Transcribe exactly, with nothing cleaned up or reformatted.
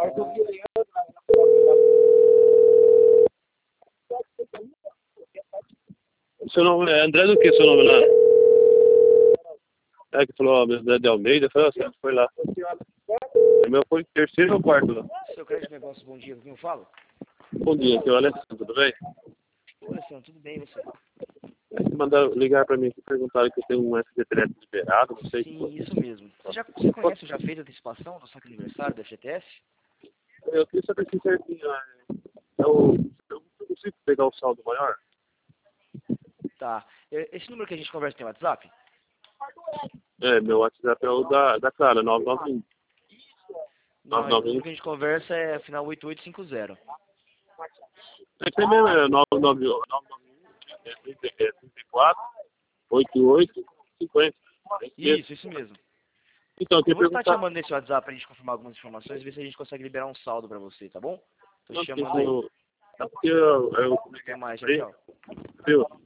Seu nome é André do que, seu nome lá? É que falou André de Almeida, foi, assim, foi lá. O meu foi terceiro ou quarto lá. Seu Crédito Negócio, bom dia, com quem eu falo? Bom dia, aqui é o Alessandro, tudo bem? Oi, Alessandro, tudo bem, e você? É que mandaram ligar pra mim aqui, perguntaram que eu tenho um S D direto liberado, não sei. Sim, isso mesmo. Você já você conhece, já fez a antecipação do saque aniversário da F G T S? Eu queria saber se certinho, é, eu, eu não consigo pegar o saldo maior. Tá. Esse número que a gente conversa tem WhatsApp? É, meu WhatsApp é o da, da Clara, nove nove um. Não, o número que a gente conversa é final oito oito cinco zero. É que mesmo, é nove nove um, trinta e quatro, oitenta e oito, cinquenta. Isso, isso mesmo. Então, eu Eu queria vou estar te perguntar... chamando nesse WhatsApp pra gente confirmar algumas informações e ver se a gente consegue liberar um saldo pra você, tá bom? Tô Não, te porque chamando aí. eu... É porque eu... eu Até mais, tchau, comprei, tchau. viu?